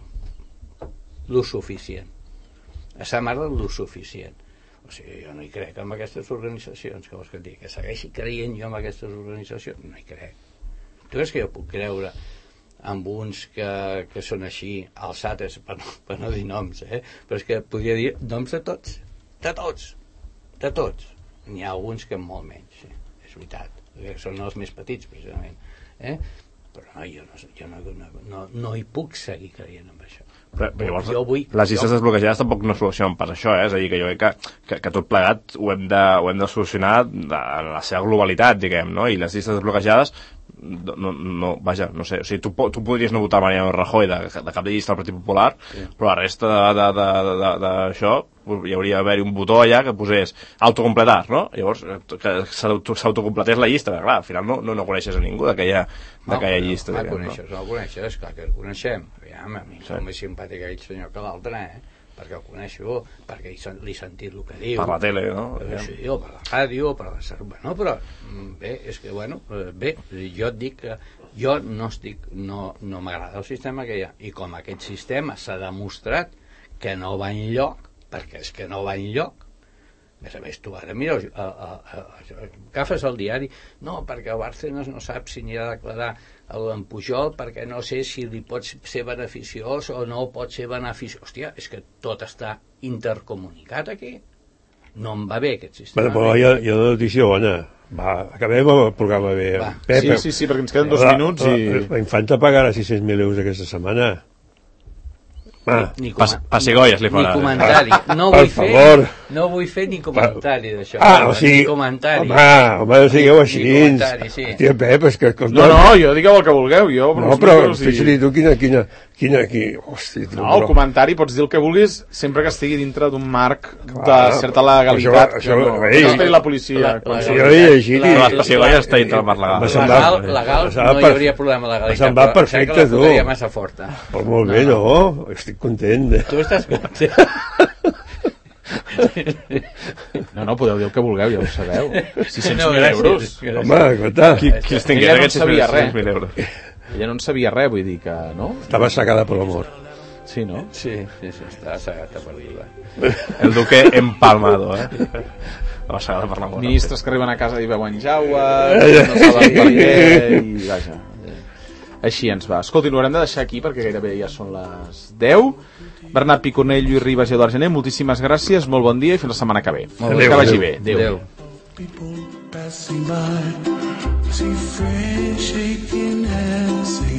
D: lo suficient. A sa mare lo suficient. O sigui, jo no hi crec en aquestes organitzacions, que vols que et digui, que segueixi creient jo en aquestes organitzacions, no hi crec. Tu creus que jo puc creure amb uns que, que són així alçates, per no, per no dir noms, eh? Però és que podria dir noms de tots, de tots, de tots. N'hi ha alguns que molt menys, sí, és veritat, que són els més petits, precisament. Eh? Però no, jo, no, jo no, no, no, no hi puc seguir creient en això.
E: Però, però llavors,
D: jo vull,
E: les llistes
D: jo...
E: desbloquejades tampoc no solucionen pas això, eh? És a dir, que jo crec que, que, que tot plegat ho hem de, ho hem de solucionar en la seva globalitat, diguem, no? I les llistes desbloquejades no, no, no, vaja, no sé, o sigui, tu, tu podries no votar Mariano Rajoy de, de cap de llista del Partit Popular, sí. Però la resta d'això hi hauria d'haver un botó allà que posés autocompletar, no? Llavors, que s'autocompletés la llista, clar, al final no, no, no coneixes a ningú d'aquella no, llista.
D: No, no coneixes, no el coneixes, clar que el coneixem. Aviam, a mi sí. És més simpàtic aquell senyor que l'altre, eh? Perquè el coneixo, perquè li he sentit el que diu.
E: Per la tele, no?
D: Sí, o per la ràdio, per la... Bueno, però bé, és que, bueno, bé, jo et dic que jo no estic, no, no m'agrada el sistema que hi ha, i com aquest sistema s'ha demostrat que no va enlloc, perquè és que no va enlloc. A més a més, tu ara mira, a, a, a, a, agafes el diari, no, perquè el Bárcenas no sap si n'hi ha de declarar en Pujol, perquè no sé si li pot ser beneficiós o no pot ser beneficiós. Hòstia, és que tot està intercomunicat aquí. No em va bé aquest sistema.
C: Bueno, però hi ha, hi ha una notícia bona. Va, acabem el programa bé.
B: Pep, sí, sí, sí, perquè ens queden dos
C: la,
B: minuts
C: la,
B: i...
C: La Infanta pagarà sis-cents mil euros aquesta setmana.
D: Ah, ni,
E: pas, passigolles li farà.
D: Ni comentari. No
C: per
D: vull
C: favor.
D: fer, no vull fer ni comentari d'això.
C: Ah, o sigui,
D: ni comentari.
C: Home, home, no sigueu així.
D: Ni comentari, sí.
C: Hòstia, Pep, és que...
B: No, no, jo digueu el que vulgueu, jo...
C: No, però fixa't tu quina... quina, quina qui... Hosti, tu,
B: no, el comentari pots dir el que vulguis sempre que estigui dintre d'un marc de certa legalitat.
C: Això, això,
B: no, no esperi la policia.
C: La, la, jo he llegit...
E: Però les passigolles està dintre el marc legal.
D: Legal, legal no hi hauria problema de legalitat.
C: Se'n va perfecte, tu.
D: Però massa forta.
C: Però molt bé, no? Estic content.
D: Tu estàs content?
B: No, no, podeu dir el que vulgueu, ja ho sabeu. sis-cents mil euros.
C: Home, escolta.
E: Qui, qui els tingués aquests sis-cents mil euros?
B: Ella no en sabia res, vull dir que, no?
C: Estava sagada per l'amor.
B: Sí, no?
D: Sí, sí, sí, estava sagada per l'Iva.
E: El duque empalmado, eh? Estava sagada per l'amor.
B: Ministres que arriben a casa i veuen jaua, no saben per què, i vaja. Així ens va. Escolti, ho haurem de deixar aquí perquè gairebé ja són les deu. Bernat Picornell, Lluís Ribas i Eduard Gené, moltíssimes gràcies, molt bon dia i fins la setmana que ve.
D: Molt
B: bé, que vagi bé.
D: Adéu.
F: People passing by, see friends shaking hands, singing